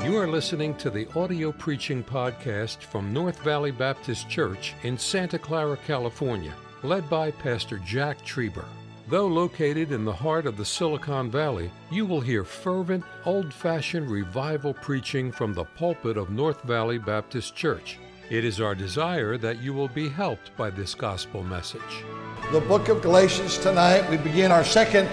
You are listening to the audio preaching podcast from North Valley Baptist Church in Santa Clara, California, led by Pastor Jack Trieber. Though located in the heart of the Silicon Valley, you will hear fervent, old-fashioned revival preaching from the pulpit of North Valley Baptist Church. It is our desire that you will be helped by this gospel message. The book of Galatians tonight. We begin our second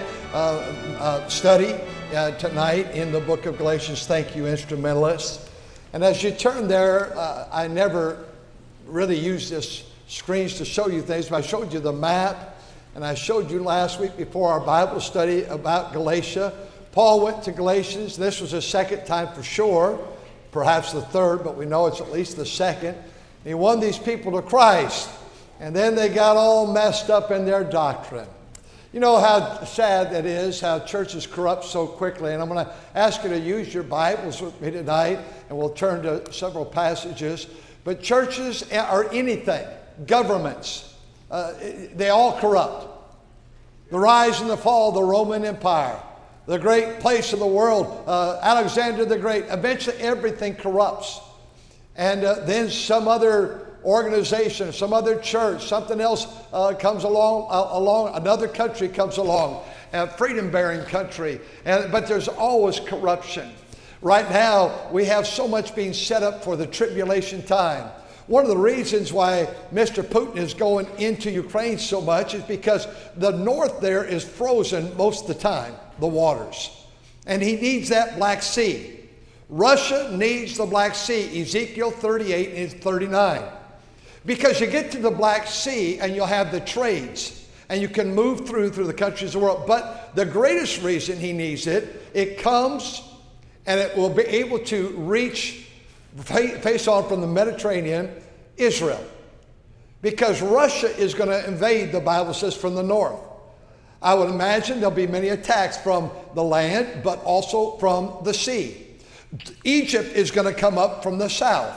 study tonight in the book of Galatians. Thank you, instrumentalists. And as you turn there, I never really use this screens to show you things, but I showed you the map, and I showed you last week before our Bible study about Galatia. Paul went to Galatians. This was his second time for sure, perhaps the third, but we know it's at least the second. And he won these people to Christ, and then they got all messed up in their doctrine. You know how sad that is, how churches corrupt so quickly. And I'm going to ask you to use your Bibles with me tonight, and we'll turn to several passages. But churches are anything, governments, they all corrupt. The rise and the fall of the Roman Empire, the great place of the world, Alexander the Great, eventually everything corrupts. And then some other organization, some other church, something else comes along, another country comes along, a freedom-bearing country, but there's always corruption. Right now, we have so much being set up for the tribulation time. One of the reasons why Mr. Putin is going into Ukraine so much is because the north there is frozen most of the time, the waters, and he needs that Black Sea. Russia needs the Black Sea, Ezekiel 38 and 39. Because you get to the Black Sea and you'll have the trades and you can move through the countries of the world. But the greatest reason he needs it, it comes and it will be able to reach face on from the Mediterranean, Israel. Because Russia is going to invade, the Bible says, from the north. I would imagine there'll be many attacks from the land, but also from the sea. Egypt is going to come up from the south.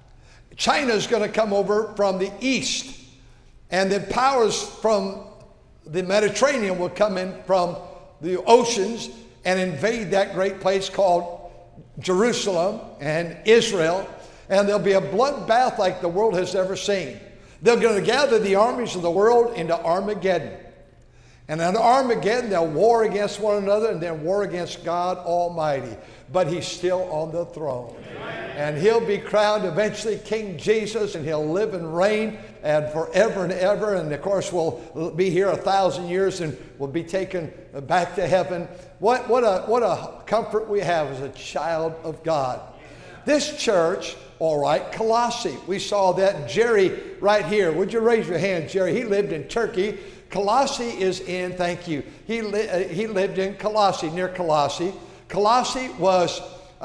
China is going to come over from the east, and the powers from the Mediterranean will come in from the oceans and invade that great place called Jerusalem and Israel, and there'll be a bloodbath like the world has ever seen. They're going to gather the armies of the world into Armageddon. And at Armageddon, they'll war against one another and then war against God Almighty. But he's still on the throne. Amen. And he'll be crowned eventually King Jesus, and he'll live and reign and forever and ever. And of course, we'll be here 1,000 years and we'll be taken back to heaven. What a comfort we have as a child of God. This church, all right, Colossae. We saw that. Jerry right here. Would you raise your hand, Jerry? He lived in Turkey. Colossae is in, thank you. He lived in Colossae, near Colossae. Colossae was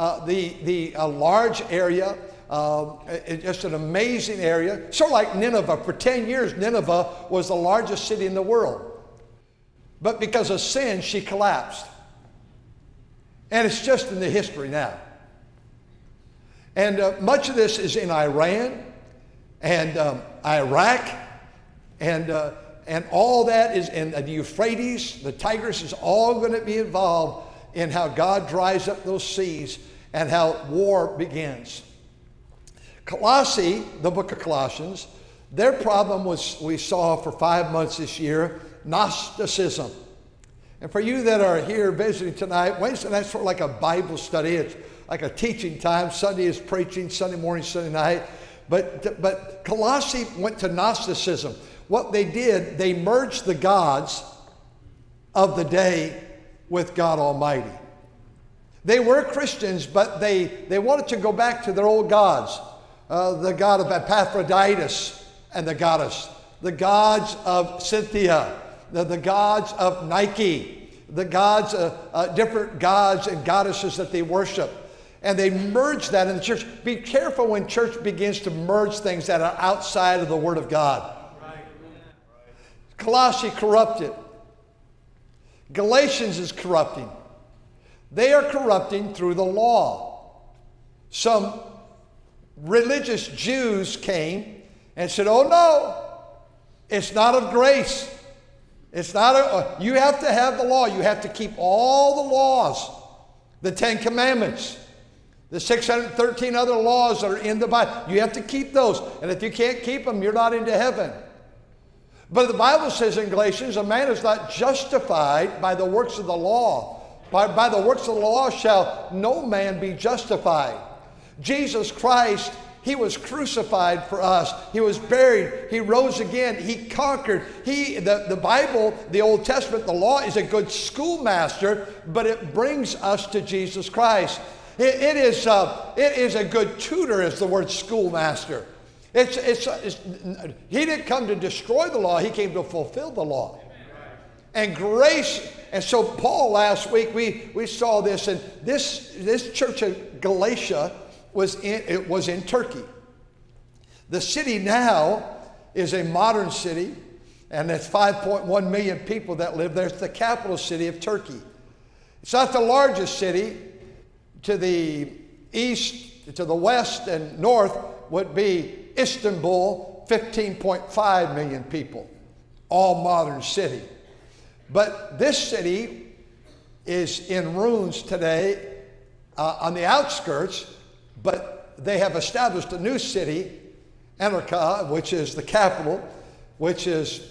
the large area, just an amazing area. Sort of like Nineveh. For 10 years, Nineveh was the largest city in the world. But because of sin, she collapsed. And it's just in the history now. And much of this is in Iran and Iraq and all that is in the Euphrates. The Tigris is all going to be involved in how God dries up those seas and how war begins. Colossae, the book of Colossians, their problem was, we saw for 5 months this year, Gnosticism. And for you that are here visiting tonight, Wednesday night's sort of like a Bible study. It's like a teaching time. Sunday is preaching, Sunday morning, Sunday night. But Colossae went to Gnosticism. What they did, they merged the gods of the day with God Almighty. They were Christians, but they wanted to go back to their old gods. The god of Epaphroditus and the goddess. The gods of Cynthia. The gods of Nike. The gods, different gods and goddesses that they worship. And they merged that in the church. Be careful when church begins to merge things that are outside of the Word of God. Colossae corrupted. Galatians is corrupting. They are corrupting through the law. Some religious Jews came and said, oh no, it's not of grace. It's not you have to have the law. You have to keep all the laws, the 10 Commandments. The 613 other laws that are in the Bible, you have to keep those. And if you can't keep them, you're not into heaven. But the Bible says in Galatians, a man is not justified by the works of the law. By the works of the law shall no man be justified. Jesus Christ, he was crucified for us. He was buried. He rose again. He conquered. The Bible, the Old Testament, the law is a good schoolmaster, but it brings us to Jesus Christ. It is a good tutor, is the word schoolmaster. He didn't come to destroy the law. He came to fulfill the law. And grace, and so Paul last week, we saw this, and this church of Galatia was in Turkey. The city now is a modern city, and there's 5.1 million people that live there. It's the capital city of Turkey. It's not the largest city. To the east, to the west and north would be Istanbul, 15.5 million people, all modern city. But this city is in ruins today on the outskirts, but they have established a new city, Ankara, which is the capital, which is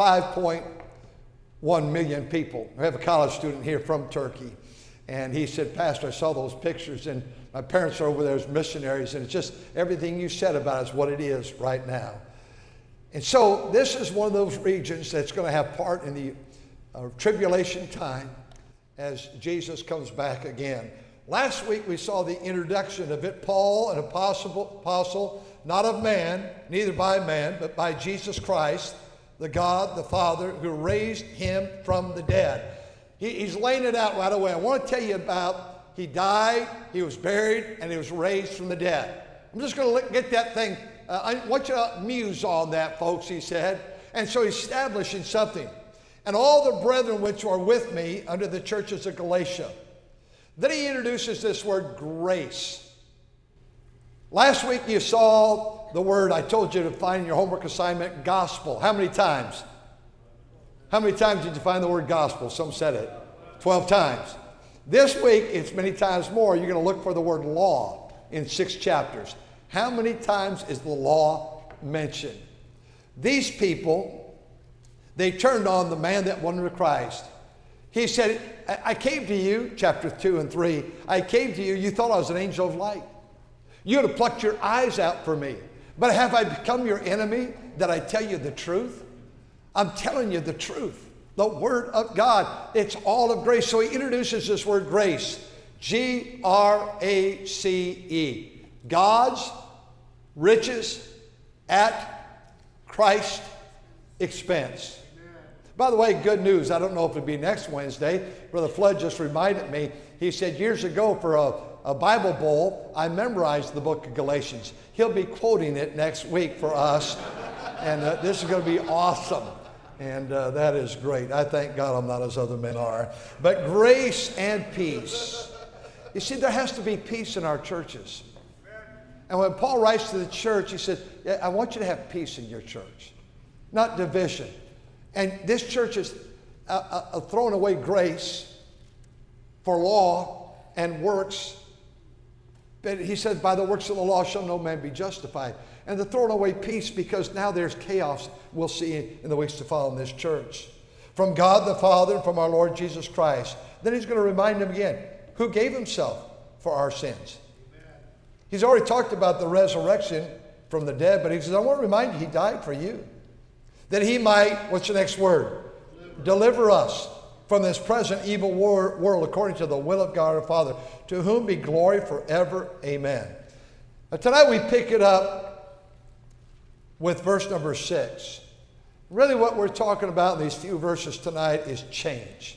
5.1 million people. We have a college student here from Turkey. And he said, Pastor, I saw those pictures, and my parents are over there as missionaries, and it's just everything you said about it is what it is right now. And so this is one of those regions that's going to have part in the tribulation time as Jesus comes back again. Last week we saw the introduction of it, Paul, an apostle, not of man, neither by man, but by Jesus Christ, the God, the Father, who raised him from the dead. He's laying it out right away. I want to tell you about, he died, he was buried, and he was raised from the dead. I'm just going to get that thing. I want you to muse on that, folks, he said. And so he's establishing something. And all the brethren which are with me under the churches of Galatia. Then he introduces this word grace. Last week you saw the word, I told you to find in your homework assignment, gospel. How many times? How many times did you find the word gospel? Some said it. 12 times. This week, it's many times more. You're going to look for the word law in 6 chapters. How many times is the law mentioned? These people, they turned on the man that went to Christ. He said, I came to you, chapter 2 and 3, I came to you, you thought I was an angel of light. You would have plucked your eyes out for me. But have I become your enemy that I tell you the truth? I'm telling you the truth, the word of God. It's all of grace. So he introduces this word grace, Grace, God's riches at Christ's expense. By the way, good news. I don't know if it'll be next Wednesday. Brother Flood just reminded me. He said years ago for a Bible bowl, I memorized the book of Galatians. He'll be quoting it next week for us. And this is going to be awesome. And that is great. I thank God I'm not as other men are. But grace and peace. You see, there has to be peace in our churches. And when Paul writes to the church, he says, I want you to have peace in your church, not division. And this church is throwing away grace for law and works. But he said, by the works of the law shall no man be justified. And they're throwing away peace because now there's chaos we'll see in the weeks to follow in this church. From God the Father and from our Lord Jesus Christ. Then he's going to remind them again, who gave himself for our sins. Amen. He's already talked about the resurrection from the dead, but he says, I want to remind you, he died for you. That he might, what's the next word? Deliver us from this present evil world according to the will of God our Father, to whom be glory forever. Amen. Now, tonight we pick it up with verse number 6. Really what we're talking about in these few verses tonight is change.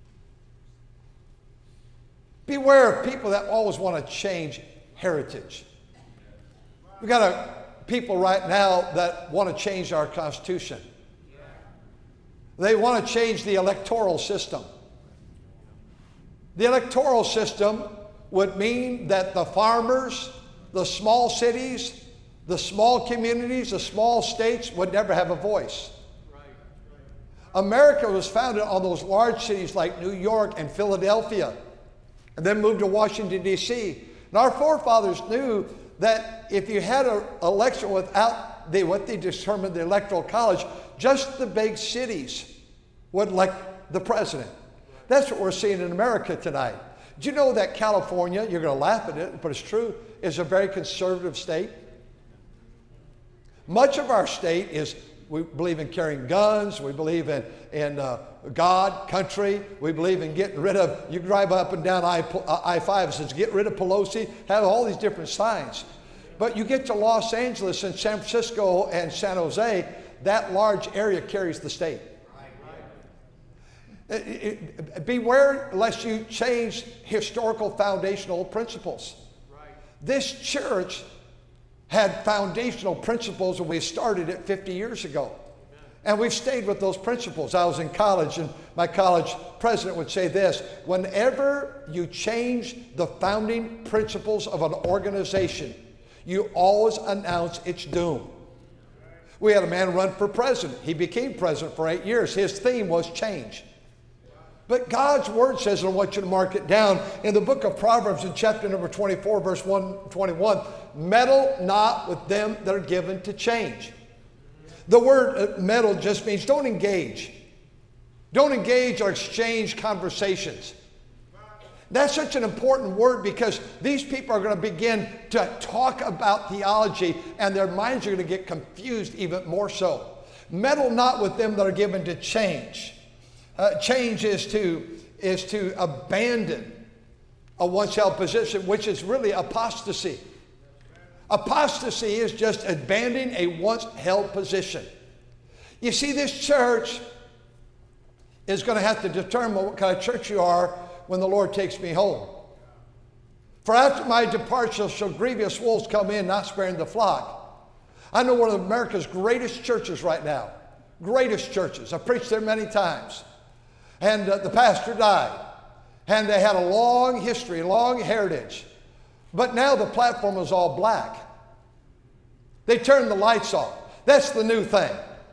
Beware of people that always want to change heritage. We've got people right now that want to change our Constitution. They want to change the electoral system. The electoral system would mean that the farmers, the small cities, the small communities, the small states would never have a voice. America was founded on those large cities like New York and Philadelphia, and then moved to Washington, D.C. And our forefathers knew that if you had an election without what they determined the Electoral College, just the big cities would elect the president. That's what we're seeing in America tonight. Do you know that California, you're going to laugh at it, but it's true, is a very conservative state? Much of our state is, we believe in carrying guns, we believe in God, country, we believe in getting rid of, you drive up and down I-5, it says get rid of Pelosi, have all these different signs. But you get to Los Angeles and San Francisco and San Jose, that large area carries the state. Beware lest you change historical foundational principles. This church had foundational principles when we started it 50 years ago. And we've stayed with those principles. I was in college, and my college president would say this: whenever you change the founding principles of an organization, you always announce its doom. We had a man run for president. He became president for 8 years. His theme was change. But God's word says, and I want you to mark it down, in the book of Proverbs in chapter number 24, verse 121, meddle not with them that are given to change. The word meddle just means don't engage. Don't engage or exchange conversations. That's such an important word because these people are going to begin to talk about theology and their minds are going to get confused even more so. Meddle not with them that are given to change. Change is to abandon a once held position, which is really apostasy. Apostasy is just abandoning a once held position. You see, this church is going to have to determine what kind of church you are when the Lord takes me home. For after my departure shall grievous wolves come in, not sparing the flock. I know one of America's greatest churches right now. Greatest churches. I've preached there many times. And the pastor died. And they had a long history, long heritage. But now the platform is all black. They turned the lights off. That's the new thing.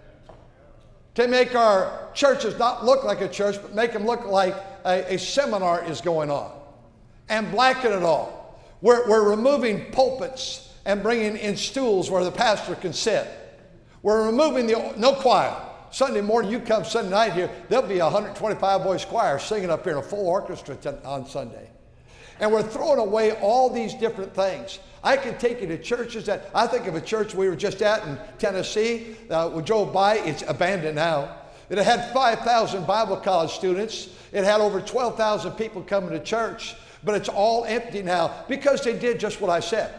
To make our churches not look like a church, but make them look like a seminar is going on. And blacken it all. We're removing pulpits and bringing in stools where the pastor can sit. We're removing no choir. Sunday morning, you come Sunday night here, there'll be a 125-voice choir singing up here in a full orchestra on Sunday. And we're throwing away all these different things. I can take you to churches that, I think of a church we were just at in Tennessee. We drove by, it's abandoned now. It had 5,000 Bible college students. It had over 12,000 people coming to church. But it's all empty now because they did just what I said.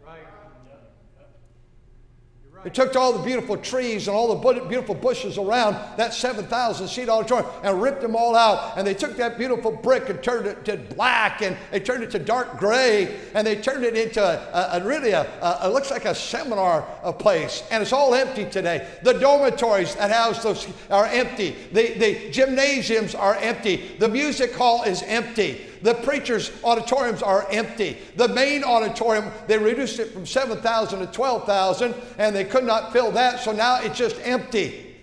They took all the beautiful trees and all the beautiful bushes around that 7,000-seat auditorium and ripped them all out. And they took that beautiful brick and turned it to black, and they turned it to dark gray, and they turned it into it looks like a seminar place. And it's all empty today. The dormitories that house those are empty. The gymnasiums are empty. The music hall is empty. The preachers' auditoriums are empty. The main auditorium, they reduced it from 7,000 to 12,000, and they could not fill that, so now it's just empty.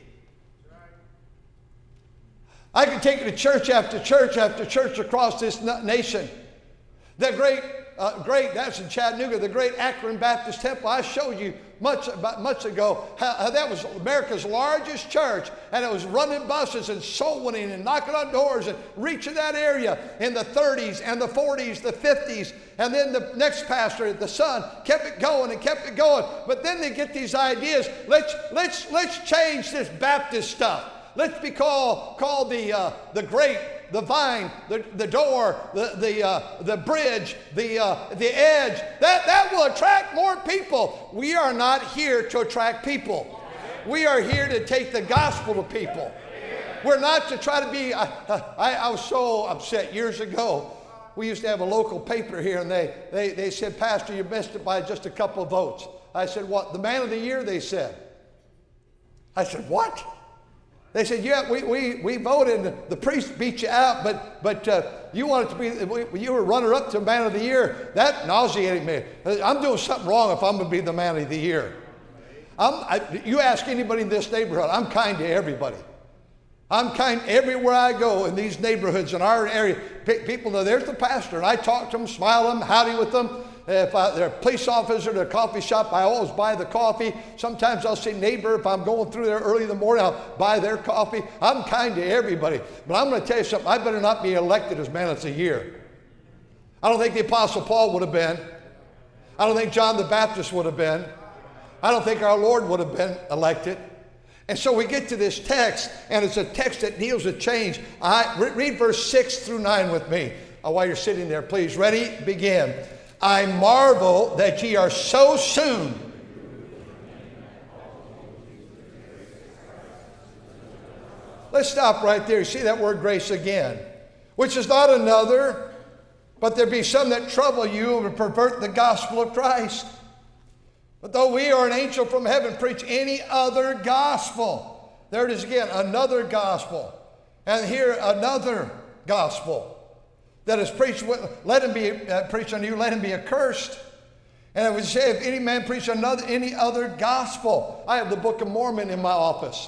I can take you to church after church after church across this nation. The great, that's in Chattanooga, the great Akron Baptist Temple. I showed you months ago how that was America's largest church, and it was running buses and soul winning and knocking on doors and reaching that area in the 30s and the 40s, the 50s, and then the next pastor, the son, kept it going and kept it going. But then they get these ideas. Let's change this Baptist stuff. Let's be called the great, the vine, the door, the bridge, the edge. That will attract more people. We are not here to attract people. We are here to take the gospel to people. We're not to try to be. I was so upset years ago. We used to have a local paper here, and they said, "Pastor, you missed it by just a couple of votes." I said, "What? The man of the year?" They said. I said, "What?" They said, "Yeah, we voted, and the priest beat you out, but you wanted to be, you were runner-up to man of the year." That nauseated me. I'm doing something wrong if I'm going to be the man of the year. You ask anybody in this neighborhood, I'm kind to everybody. I'm kind everywhere I go in these neighborhoods in our area. People know there's the pastor, and I talk to them, smile at them, howdy with them. If they're a police officer at a coffee shop, I always buy the coffee. Sometimes I'll see neighbor, if I'm going through there early in the morning, I'll buy their coffee. I'm kind to everybody. But I'm going to tell you something, I better not be elected as man of the year. I don't think the Apostle Paul would have been. I don't think John the Baptist would have been. I don't think our Lord would have been elected. And so we get to this text, and it's a text that deals with change. Read verse 6 through 9 with me. While you're sitting there, please. Ready? Begin. I marvel that ye are so soon. Let's stop right there. You see that word grace again. Which is not another, but there be some that trouble you and pervert the gospel of Christ. But though we or an angel from heaven preach any other gospel. There it is again, another gospel. And here another gospel that is preached, let him be preached unto you, let him be accursed. And I would say, if any man preach any other gospel. I have the Book of Mormon in my office.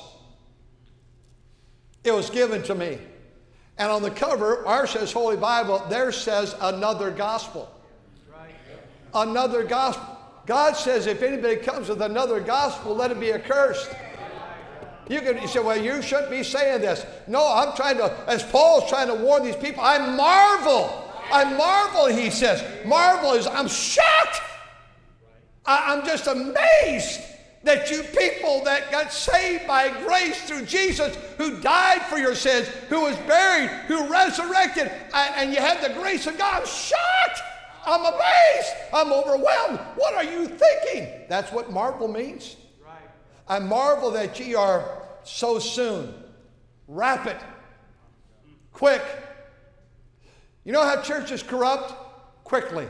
It was given to me. And on the cover, ours says Holy Bible, theirs says another gospel. Another gospel. God says if anybody comes with another gospel, let him be accursed. You say, well, you shouldn't be saying this. No, I'm trying to, as Paul's trying to warn these people, I marvel, he says. Marvel is, I'm shocked. I'm just amazed that you people that got saved by grace through Jesus, who died for your sins, who was buried, who resurrected, and you had the grace of God. I'm shocked. I'm amazed. I'm overwhelmed. What are you thinking? That's what marvel means. Right. I marvel that ye are so soon, rapid, quick. You know how churches corrupt? Quickly.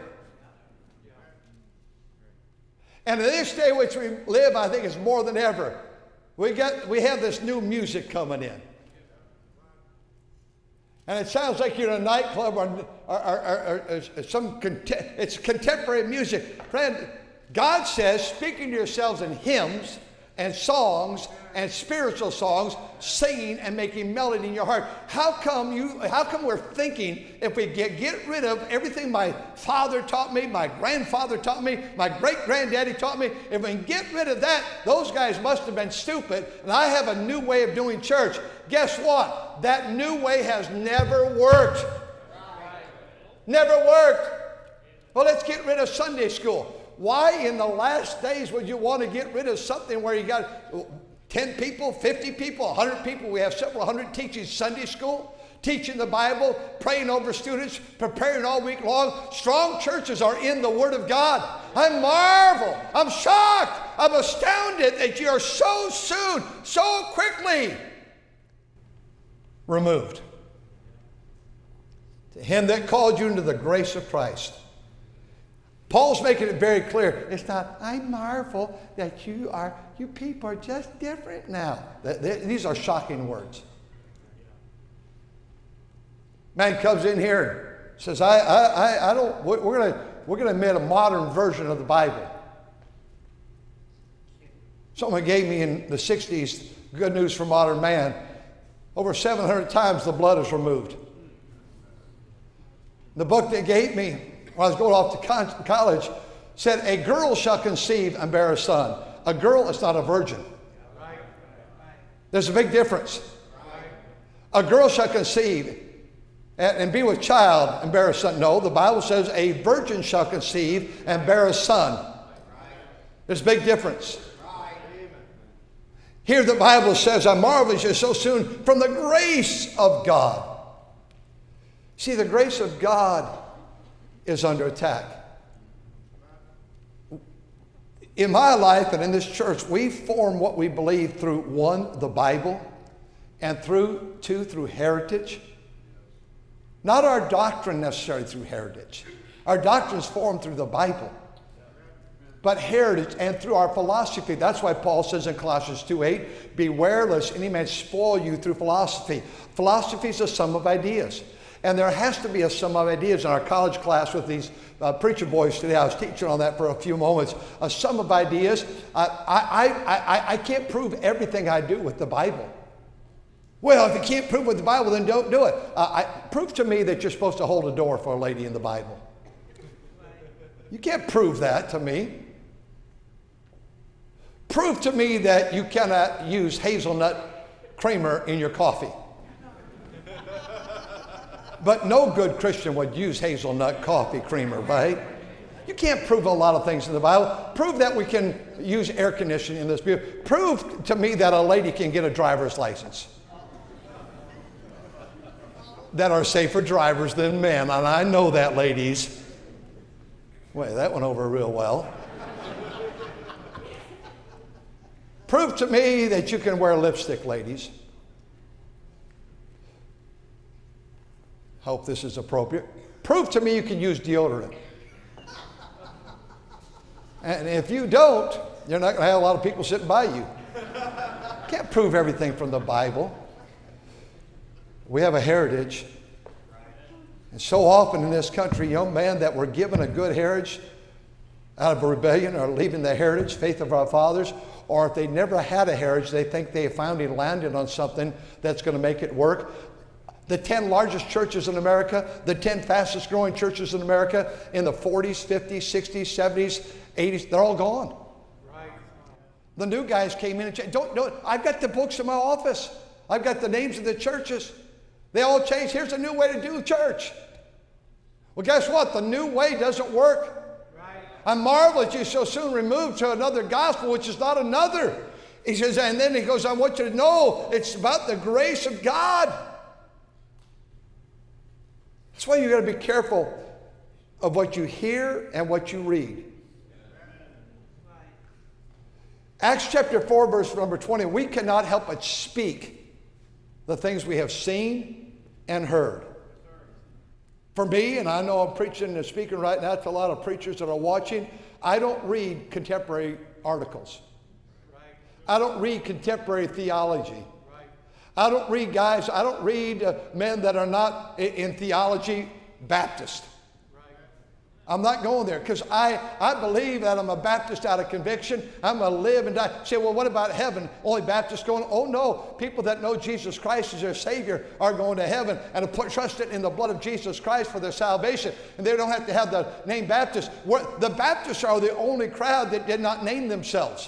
And in this day which we live, I think it's more than ever. We have this new music coming in. And it sounds like you're in a nightclub or it's contemporary music. Friend, God says, speaking to yourselves in hymns and songs and spiritual songs, singing and making melody in your heart. How come we're thinking if we get rid of everything my father taught me, my grandfather taught me, my great-granddaddy taught me, if we can get rid of that, those guys must have been stupid, and I have a new way of doing church. Guess what? That new way has never worked. Never worked. Well, let's get rid of Sunday school. Why in the last days would you want to get rid of something where you got 10 people, 50 people, 100 people? We have several hundred teaching Sunday school, teaching the Bible, praying over students, preparing all week long. Strong churches are in the Word of God. I marvel. I'm shocked. I'm astounded that you are so soon, so quickly removed. To him that called you into the grace of Christ. Paul's making it very clear. It's not, I marvel that you people are just different now. These are shocking words. Man comes in here and says, we're going to admit a modern version of the Bible. Someone gave me in the 60s, Good News for Modern Man, over 700 times the blood is removed. The book they gave me when I was going off to college said, a girl shall conceive and bear a son. A girl is not a virgin. There's a big difference. A girl shall conceive and be with child and bear a son. No, the Bible says a virgin shall conceive and bear a son. There's a big difference. Here the Bible says, I marvel at you so soon from the grace of God. See, the grace of God is under attack. In my life and in this church, we form what we believe through, one, the Bible, and through heritage. Not our doctrine necessarily through heritage. Our doctrine is formed through the Bible. But heritage and through our philosophy. That's why Paul says in Colossians 2:8, beware lest any man spoil you through philosophy. Philosophy is a sum of ideas. And there has to be a sum of ideas in our college class with these preacher boys today. I was teaching on that for a few moments. A sum of ideas. I can't prove everything I do with the Bible. Well, if you can't prove with the Bible, then don't do it. Prove to me that you're supposed to hold a door for a lady in the Bible. You can't prove that to me. Prove to me that you cannot use hazelnut creamer in your coffee. But no good Christian would use hazelnut coffee creamer, right? You can't prove a lot of things in the Bible. Prove that we can use air conditioning in this building. Prove to me that a lady can get a driver's license that are safer drivers than men. And I know that, ladies. Wait, that went over real well. Prove to me that you can wear lipstick, ladies. Hope this is appropriate. Prove to me you can use deodorant. And if you don't, you're not going to have a lot of people sitting by you. Can't prove everything from the Bible. We have a heritage. And so often in this country, young men that were given a good heritage out of a rebellion are leaving the heritage, faith of our fathers, or if they never had a heritage, they think they have finally landed on something that's going to make it work. The 10 largest churches in America, the 10 fastest growing churches in America in the 40s, 50s, 60s, 70s, 80s, they're all gone. Right. The new guys came in and changed. Don't do it. I've got the books in my office. I've got the names of the churches. They all changed. Here's a new way to do church. Well, guess what? The new way doesn't work. Right. I marvel that you so soon removed to another gospel, which is not another. He says, and then he goes, I want you to know it's about the grace of God. That's why you got to be careful of what you hear and what you read. Acts chapter 4, verse number 20, we cannot help but speak the things we have seen and heard. For me, and I know I'm preaching and speaking right now to a lot of preachers that are watching, I don't read contemporary articles. I don't read contemporary theology. I don't read men that are not in theology Baptist. I'm not going there because I believe that I'm a Baptist out of conviction. I'm going to live and die. Say, well, what about heaven? Only Baptists going? Oh, no. People that know Jesus Christ as their Savior are going to heaven and have trusted in the blood of Jesus Christ for their salvation. And they don't have to have the name Baptist. The Baptists are the only crowd that did not name themselves.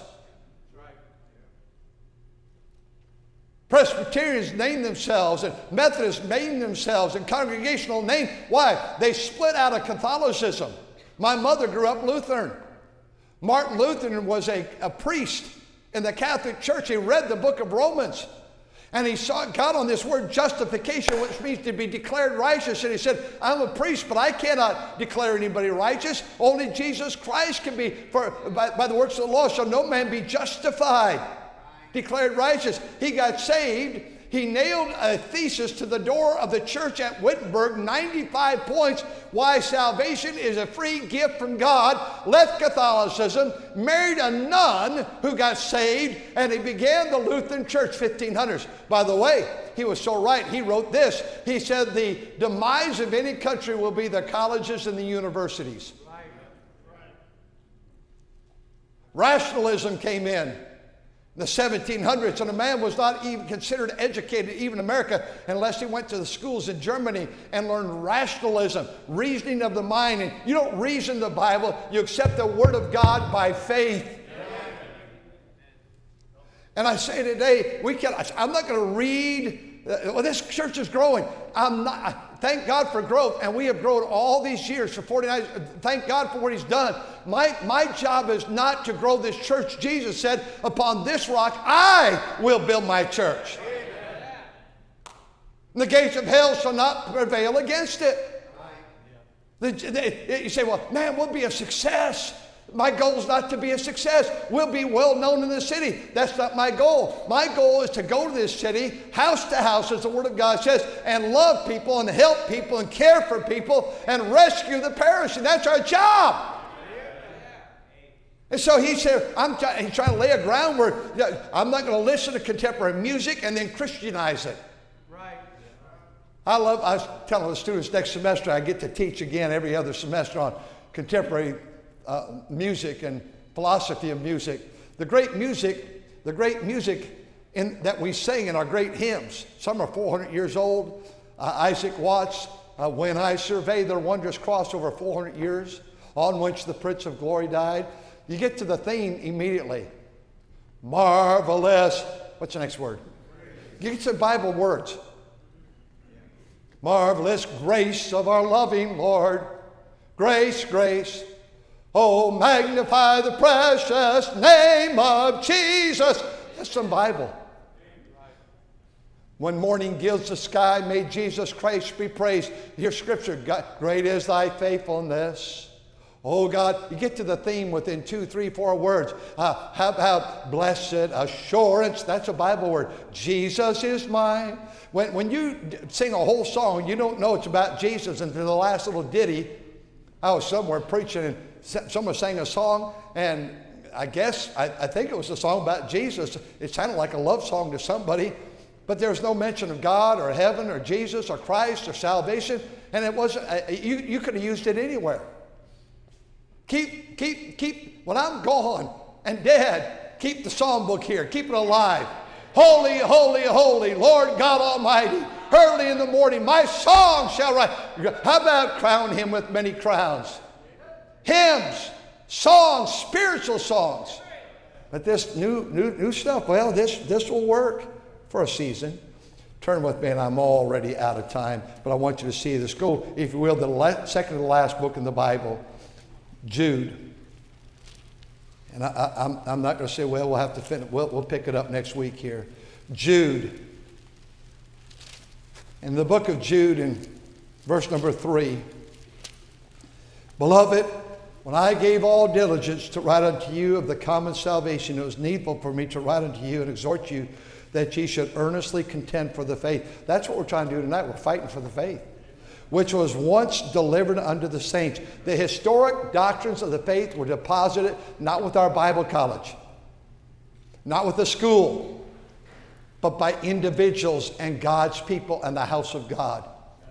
Presbyterians named themselves, and Methodists named themselves, and Congregational named. Why? They split out of Catholicism. My mother grew up Lutheran. Martin Luther was a priest in the Catholic Church. He read the book of Romans, and he saw God on this word justification, which means to be declared righteous. And he said, I'm a priest, but I cannot declare anybody righteous. Only Jesus Christ can be, by the works of the law, shall no man be justified. Declared righteous. He got saved. He nailed a thesis to the door of the church at Wittenberg, 95 points, why salvation is a free gift from God, left Catholicism, married a nun who got saved, and he began the Lutheran Church, 1500s. By the way, he was so right. He wrote this. He said, the demise of any country will be the colleges and the universities. Rationalism came in the 1700s, and a man was not even considered educated, even in America, unless he went to the schools in Germany and learned rationalism, reasoning of the mind. And you don't reason the Bible, you accept the Word of God by faith. And I say today, I'm not going to read, well, this church is growing. Thank God for growth, and we have grown all these years for 49. Thank God for what He's done. My job is not to grow this church. Jesus said, upon this rock I will build my church. And the gates of hell shall not prevail against it. You say, well, man, we'll be a success. My goal is not to be a success. We'll be well known in the city. That's not my goal. My goal is to go to this city, house to house, as the Word of God says, and love people and help people and care for people and rescue the perishing. That's our job. And so he said, he's trying to lay a groundwork. I'm not going to listen to contemporary music and then Christianize it. Right. I was telling the students next semester, I get to teach again every other semester on contemporary music and philosophy of music. The great music that we sing in our great hymns. Some are 400 years old. Isaac Watts, When I Survey Their Wondrous Cross, over 400 years, on which the Prince of Glory died. You get to the theme immediately. Marvelous. What's the next word? You get some Bible words. Marvelous grace of our loving Lord. Grace, grace. Oh, magnify the precious name of Jesus. That's some Bible. When morning gilds the sky, may Jesus Christ be praised. Your scripture, God, great is thy faithfulness. Oh God, you get to the theme within 2, 3, 4 words. How about blessed assurance? That's a Bible word. Jesus is mine. When you sing a whole song, you don't know it's about Jesus until the last little ditty. I was somewhere preaching and someone sang a song, and I think it was a song about Jesus. It sounded like a love song to somebody, but there's no mention of God or heaven or Jesus or Christ or salvation, and it wasn't. You could have used it anywhere. Keep, when I'm gone and dead, keep the psalm book here. Keep it alive. Holy, holy, holy, Lord God Almighty. Early in the morning, my song shall rise. How about crown him with many crowns? Hymns, songs, spiritual songs. But this new stuff, well, this will work for a season. Turn with me, and I'm already out of time, but I want you to see this. Go, if you will, the second to the last book in the Bible. Jude. And I'm not going to say, well, we'll have to finish. We'll pick it up next week here. Jude. In the book of Jude, in verse number 3. Beloved, when I gave all diligence to write unto you of the common salvation, it was needful for me to write unto you and exhort you that ye should earnestly contend for the faith. That's what we're trying to do tonight. We're fighting for the faith, which was once delivered unto the saints. The historic doctrines of the faith were deposited not with our Bible college, not with the school, but by individuals and God's people and the house of God.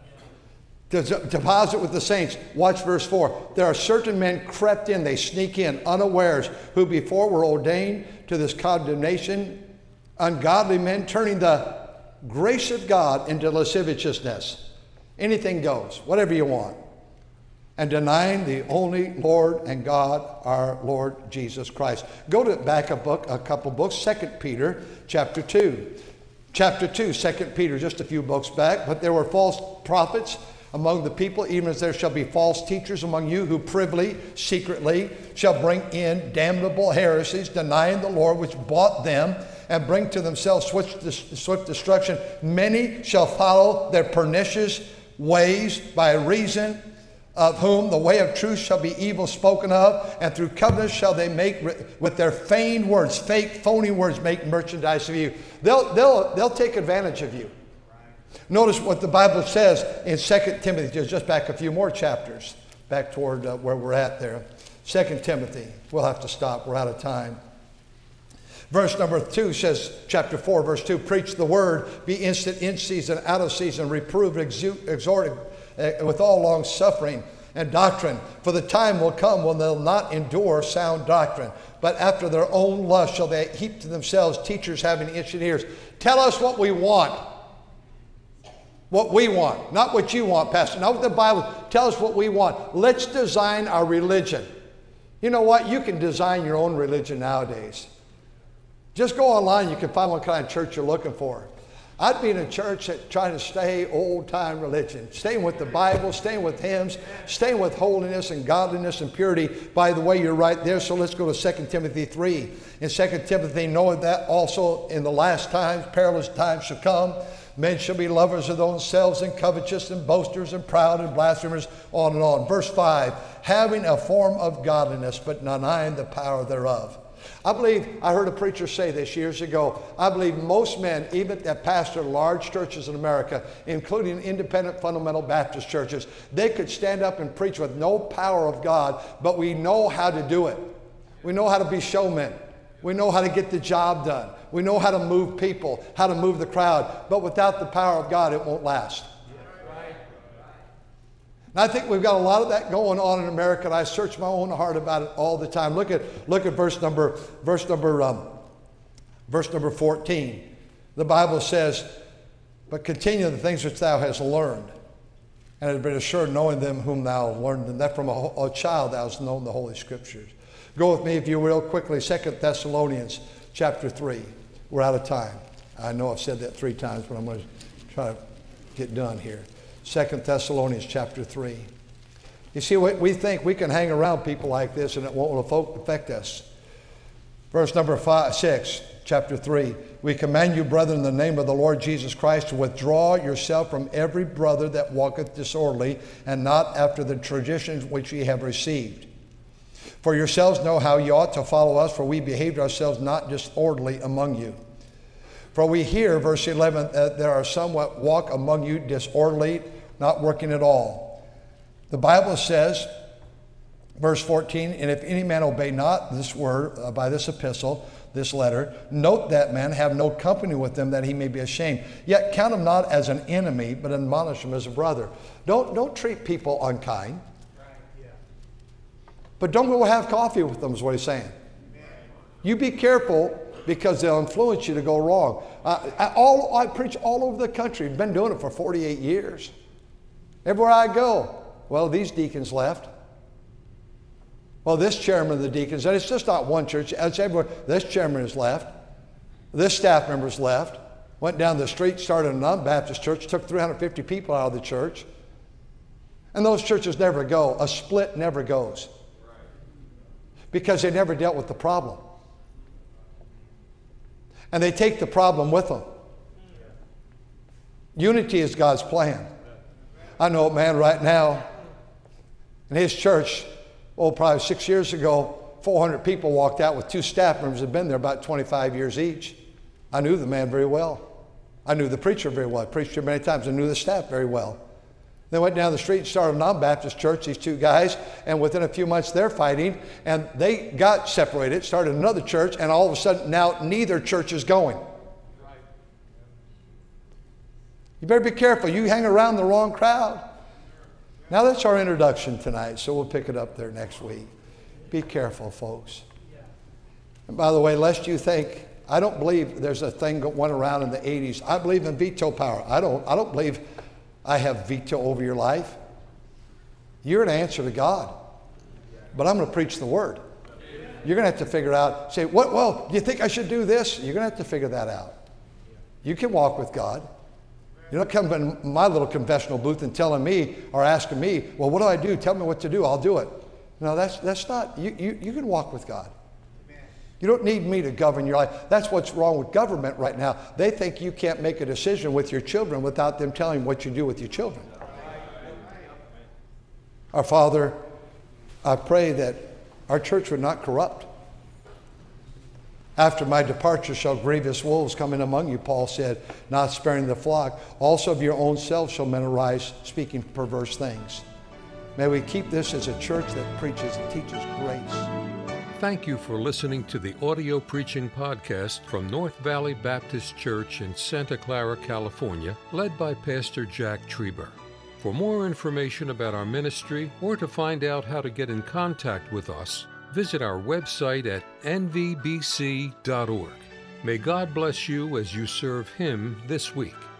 Deposit with the saints. Watch verse 4. There are certain men crept in, they sneak in unawares, who before were ordained to this condemnation, ungodly men turning the grace of God into lasciviousness. Anything goes, whatever you want. And denying the only Lord and God, our Lord Jesus Christ. Go to back a couple books, 2 Peter chapter 2. Chapter 2, 2 Peter, just a few books back. But there were false prophets among the people, even as there shall be false teachers among you who privily, secretly, shall bring in damnable heresies, denying the Lord which bought them, and bring to themselves swift destruction. Many shall follow their pernicious ways, by reason of whom the way of truth shall be evil spoken of, and through covenants shall they make with their feigned words, fake, phony words, make merchandise of you. They'll take advantage of you. Notice what the Bible says in 2 Timothy, just back a few more chapters, back toward where we're at there. 2 Timothy, we'll have to stop, we're out of time. Verse number 2 says, chapter 4, verse 2, preach the word, be instant in season, out of season, reprove, exhort with all long suffering and doctrine. For the time will come when they'll not endure sound doctrine, but after their own lust shall they heap to themselves teachers having itching ears. Tell us what we want. What we want, not what you want, Pastor. Not what the Bible. Tell us what we want. Let's design our religion. You know what? You can design your own religion nowadays. Just go online, you can find what kind of church you're looking for. I'd be in a church that trying to stay old-time religion, staying with the Bible, staying with hymns, staying with holiness and godliness and purity. By the way, you're right there, so let's go to 2 Timothy 3. In 2 Timothy, knowing that also in the last times, perilous times shall come, men shall be lovers of themselves and covetous and boasters and proud and blasphemers, on and on. Verse 5, having a form of godliness, but denying the power thereof. I believe, I heard a preacher say this years ago, I believe most men, even that pastor large churches in America, including independent fundamental Baptist churches, they could stand up and preach with no power of God, but we know how to do it. We know how to be showmen. We know how to get the job done. We know how to move people, how to move the crowd. But without the power of God, it won't last. And I think we've got a lot of that going on in America, and I search my own heart about it all the time. Look at verse number 14. The Bible says, but continue the things which thou hast learned, and hast been assured knowing them whom thou hast learned, and that from a child thou hast known the Holy Scriptures. Go with me, if you will, quickly, 2 Thessalonians chapter 3. We're out of time. I know I've said that 3 times, but I'm going to try to get done here. 2 Thessalonians chapter 3. You see, we think we can hang around people like this and it won't affect us. Verse number 6, chapter 3. We command you, brethren, in the name of the Lord Jesus Christ, to withdraw yourself from every brother that walketh disorderly, and not after the traditions which ye have received. For yourselves know how ye ought to follow us, for we behaved ourselves not disorderly among you. For we hear, verse 11, that there are some that walk among you disorderly, not working at all. The Bible says, verse 14, and if any man obey not this word by this epistle, this letter, note that man, have no company with them, that he may be ashamed. Yet count him not as an enemy, but admonish him as a brother. Don't treat people unkind. Right, yeah. But don't go have coffee with them, is what he's saying. Amen. You be careful, because they'll influence you to go wrong. I preach all over the country. I've been doing it for 48 years. Everywhere I go, well, these deacons left. Well, this chairman of the deacons, and it's just not one church, it's everywhere. This chairman has left. This staff member's left. Went down the street, started a non-Baptist church, took 350 people out of the church. And those churches never go. A split never goes. Because they never dealt with the problem. And they take the problem with them. Unity is God's plan. I know a man right now in his church, probably 6 years ago, 400 people walked out with 2 staff members who had been there about 25 years each. I knew the man very well. I knew the preacher very well. I preached here many times. I knew the staff very well. They went down the street and started a non-Baptist church, these 2 guys, and within a few months they're fighting, and they got separated, started another church, and all of a sudden now neither church is going. You better be careful. You hang around the wrong crowd. Now that's our introduction tonight, so we'll pick it up there next week. Be careful, folks. And by the way, lest you think, I don't believe there's a thing that went around in the 80s. I believe in veto power. I don't believe I have veto over your life. You're an answer to God. But I'm going to preach the word. You're going to have to figure out, say, what? Well, do you think I should do this? You're going to have to figure that out. You can walk with God. You're not coming in my little confessional booth and telling me or asking me, well, what do I do? Tell me what to do. I'll do it. No, that's not. You can walk with God. You don't need me to govern your life. That's what's wrong with government right now. They think you can't make a decision with your children without them telling you what you do with your children. Our Father, I pray that our church would not corrupt. After my departure shall grievous wolves come in among you, Paul said, not sparing the flock. Also of your own selves shall men arise, speaking perverse things. May we keep this as a church that preaches and teaches grace. Thank you for listening to the audio preaching podcast from North Valley Baptist Church in Santa Clara, California, led by Pastor Jack Trieber. For more information about our ministry or to find out how to get in contact with us, visit our website at nvbc.org. May God bless you as you serve Him this week.